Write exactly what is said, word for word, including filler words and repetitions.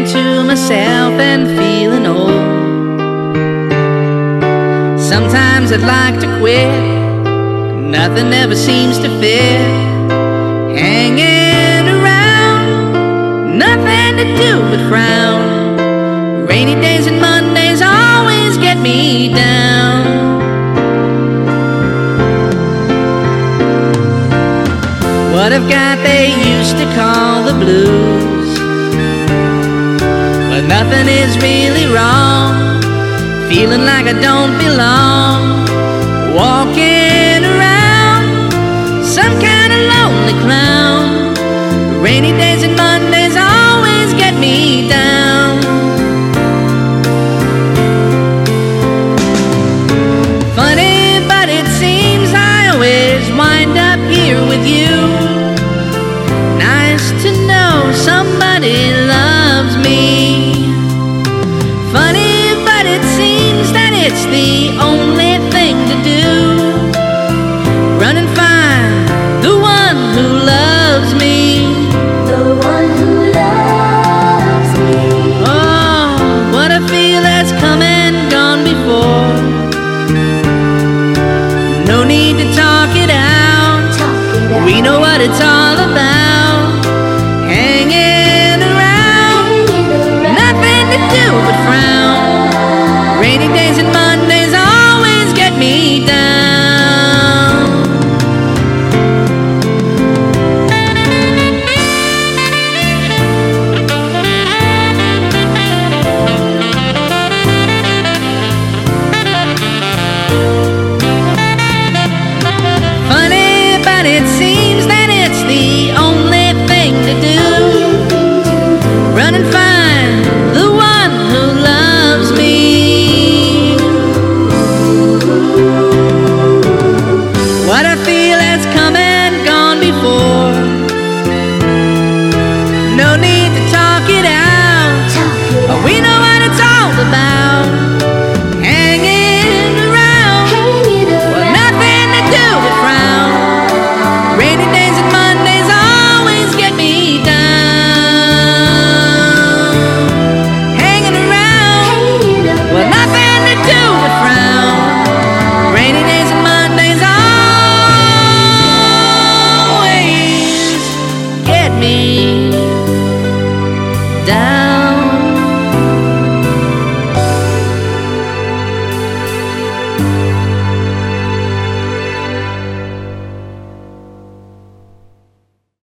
to myself and feeling old. Sometimes I'd like to quit, nothing ever seems to fit. Hanging around, nothing to do but frown. Rainy days and Mondays always get me down. What I've got they used to call the blues, but nothing is really wrong. Feeling like I don't belong, walking around some kind of lonely clown. Rainy days and Mondays